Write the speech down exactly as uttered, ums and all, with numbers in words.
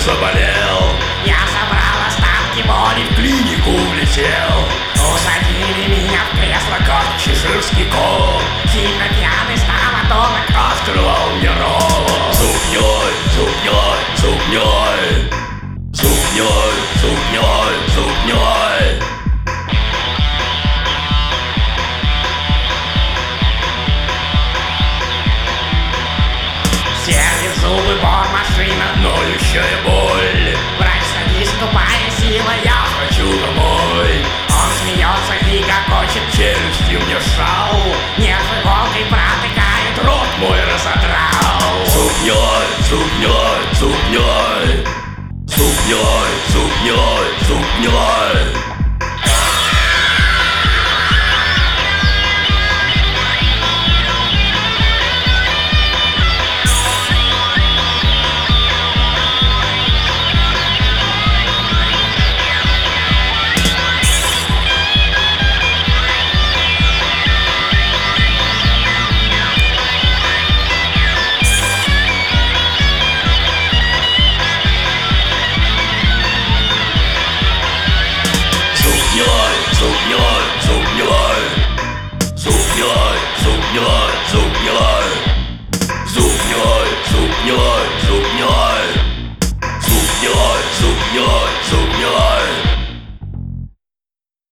заболел. Я собрал остатки воли, В клинику влетел. усадили меня в кресло, Как чеширский кот сильно пьяный стоматолог открывал мне рот. Зубнёй, зубнёй, зубнёй, зубнёй, зубнёй, зубнёй. сервис, зубы, бор, машина, Ноющая боль, врач, садись, тупая сила, я хочу домой. Он смеется и гогочет, Челюстью мне шал, нерв иголкой протыкает, рот мой разодрал. Зубнёй, зубнёй, зубнёй, зубнёй, зубнёй, зубнёй. Зубнёй, зубнёй, зубнёй, зубнёй, зубнёй, зубнёй, зубнёй, зубнёй, зубнёй, зубнёй, зубнёй.